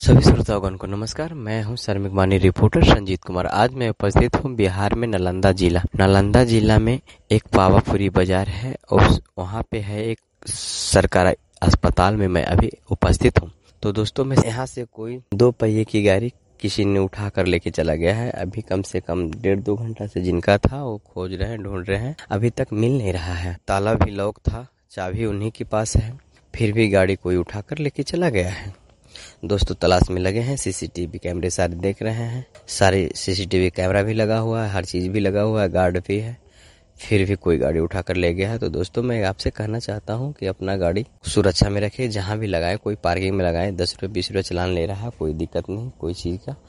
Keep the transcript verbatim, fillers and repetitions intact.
सभी श्रोतागण को नमस्कार। मैं हूं श्रमिक वाणी रिपोर्टर संजीत कुमार। आज मैं उपस्थित हूं बिहार में नालंदा जिला नालंदा जिला में एक पावापुरी बाजार है और वहां पे है एक सरकारी अस्पताल में मैं अभी उपस्थित हूं। तो दोस्तों, मैं यहाँ से कोई दो पहिए की गाड़ी किसी ने उठा कर लेके चला गया है। अभी कम से कम डेढ़ दो घंटा से जिनका था वो खोज रहे हैं, ढूंढ रहे हैं, अभी तक मिल नहीं रहा है। ताला भी लॉक था, चाबी उन्हीं के पास है, फिर भी गाड़ी कोई उठा कर लेके चला गया है। दोस्तों तलाश में लगे हैं, सीसीटीवी कैमरे सारे देख रहे हैं, सारे सीसीटीवी कैमरा भी लगा हुआ है, हर चीज भी लगा हुआ है, गार्ड भी है, फिर भी कोई गाड़ी उठा कर ले गया है। तो दोस्तों मैं आपसे कहना चाहता हूं कि अपना गाड़ी सुरक्षा में रखें, जहां भी लगाए, कोई पार्किंग में लगाए। दस रुपये बीस रुपये चलान ले रहा है, कोई दिक्कत नहीं, कोई चीज का